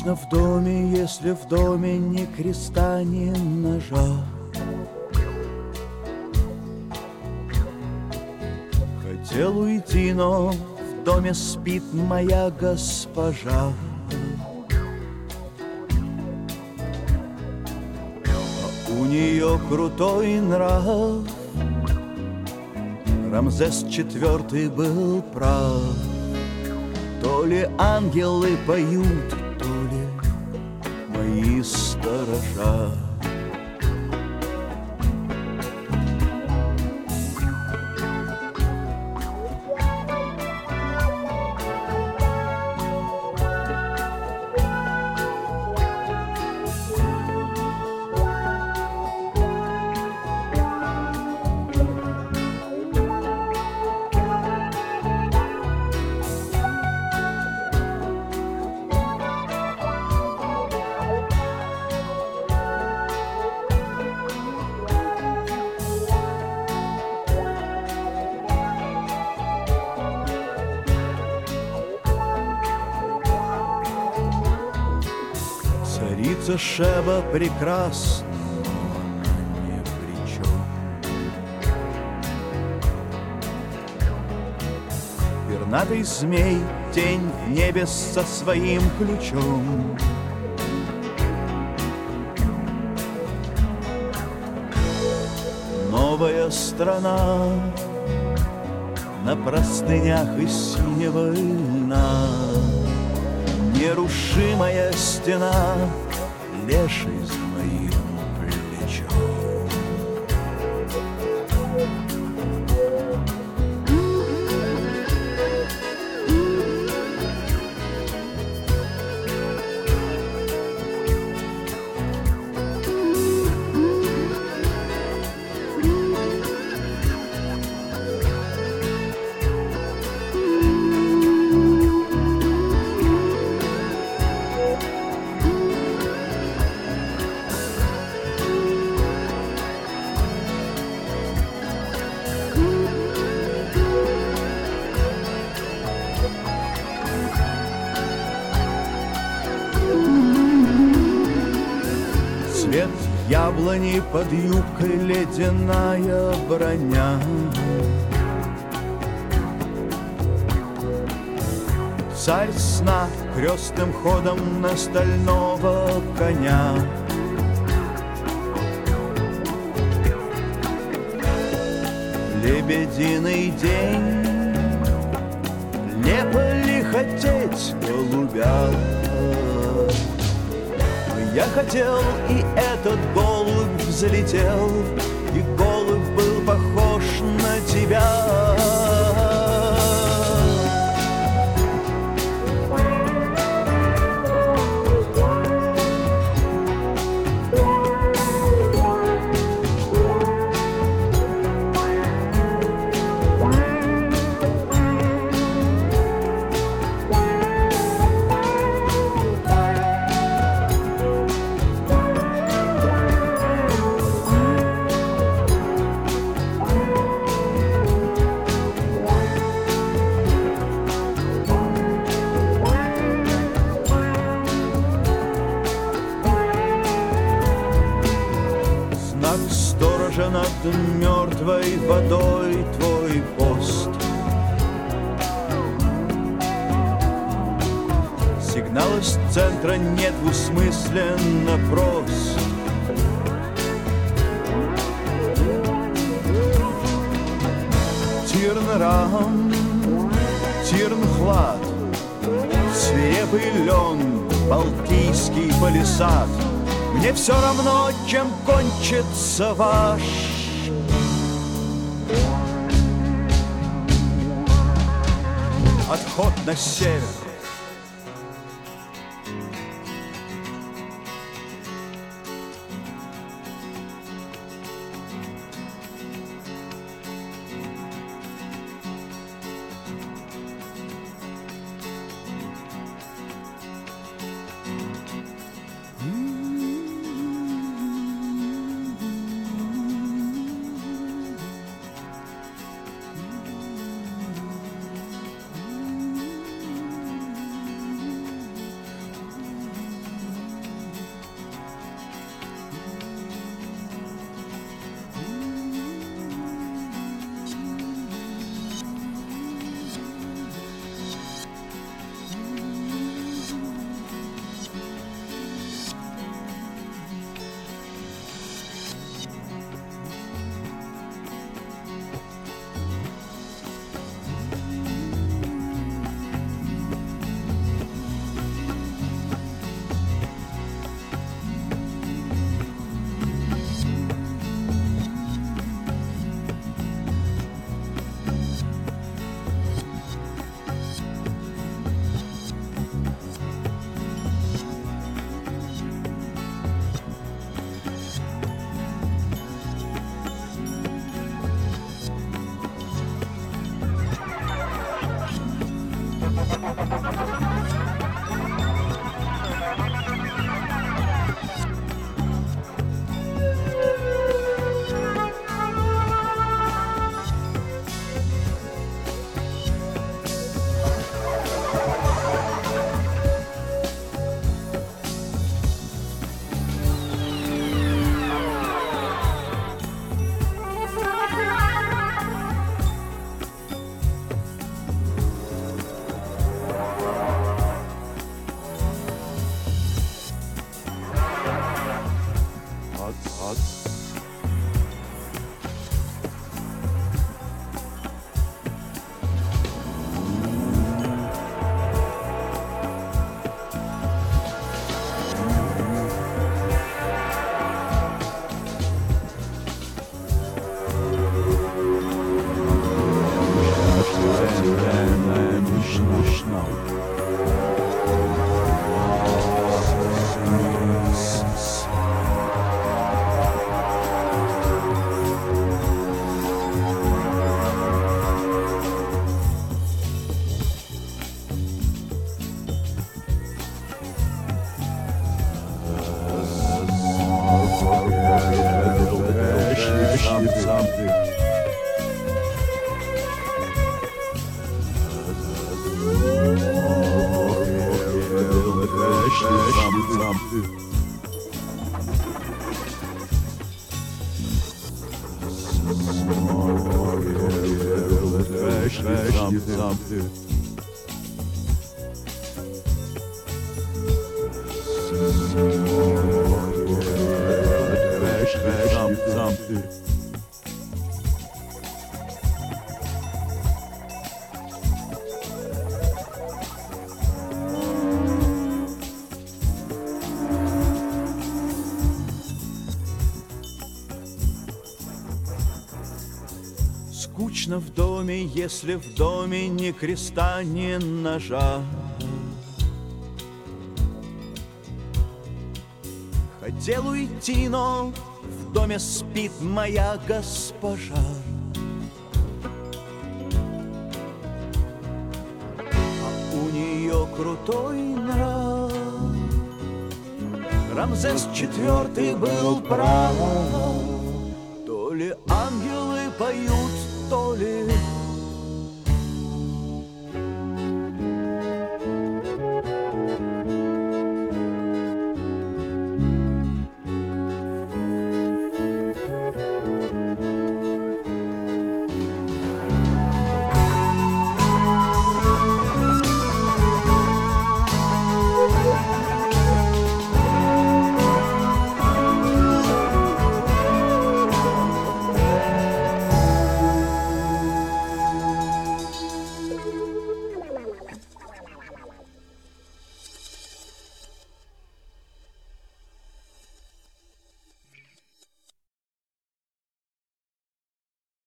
Скучно в доме, если в доме ни креста, ни ножа. Хотел уйти, но в доме спит моя госпожа. А у нее крутой нрав, Рамзес IV был прав. То ли ангелы поют, то ли мои сторожа. Царица Шеба прекрасна, но она ни при чем. Пернатый змей, тень в небе со своим ключом. Новая страна на простынях из синего льна. Нерушимая стена, леший за моим плечом. Цвет яблони под юбкой ледяная броня. Царь сна крестным ходом на стального коня. Лебединый день, лепо ли хотеть голубя? Я хотел, и этот голубь взлетел, и голубь был похож на тебя. Сторожа над мертвой водой твой пост. Сигнал из центра недвусмысленно прост. Тирн-Рам, Тирн-Хлад, свирепый лен, Балтийский палисад. Мне все равно, чем кончится ваш отход на север. Скучно в доме, если в доме ни креста, ни ножа. Хотел уйти, но в доме спит моя госпожа. А у нее крутой нрав. Рамзес IV был прав. То ли ангелы поют, то ли